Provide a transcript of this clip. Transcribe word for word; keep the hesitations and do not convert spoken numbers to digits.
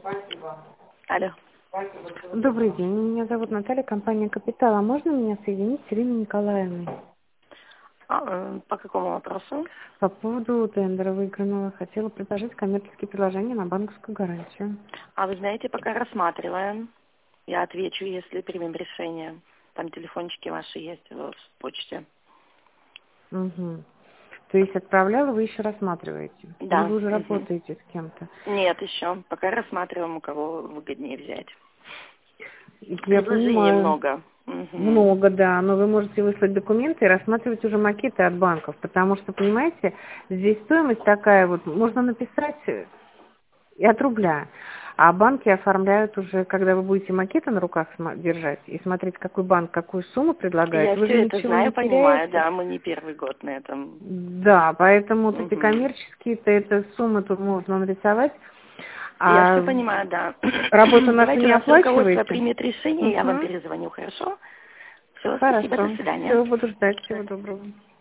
Алло. Добрый день, меня зовут Наталья, компания «Капитал». А можно меня соединить с Ириной Николаевной? А, э, по какому вопросу? По поводу тендера выигранного хотела предложить коммерческие предложения на банковскую гарантию. А вы знаете, пока рассматриваем. Я отвечу, если примем решение. Там телефончики ваши есть в почте. Угу. То есть отправляла, вы еще рассматриваете? Или Да. вы уже Мгм. работаете с кем-то? Нет, еще. Пока рассматриваем, у кого выгоднее взять. И Я Предложений понимаю, много. Мгм. много, да, но вы можете выслать документы и рассматривать уже макеты от банков, потому что, понимаете, здесь стоимость такая вот, можно написать и от рубля. А банки оформляют уже, когда вы будете макеты на руках сма- держать и смотреть, какой банк какую сумму предлагает, Я вы же все это ничего не знаю, понимаю, теряете. да, мы не первый год на этом. Да, поэтому вот эти Мгм. коммерческие-то, это суммы тут можно нарисовать, Я все а понимаю, да. работу нашу Давайте у не нас руководство оплачиваете? примет решение, я вам Угу. перезвоню, хорошо? Все, спасибо, до Хорошо. свидания. Все, буду ждать. Всего доброго.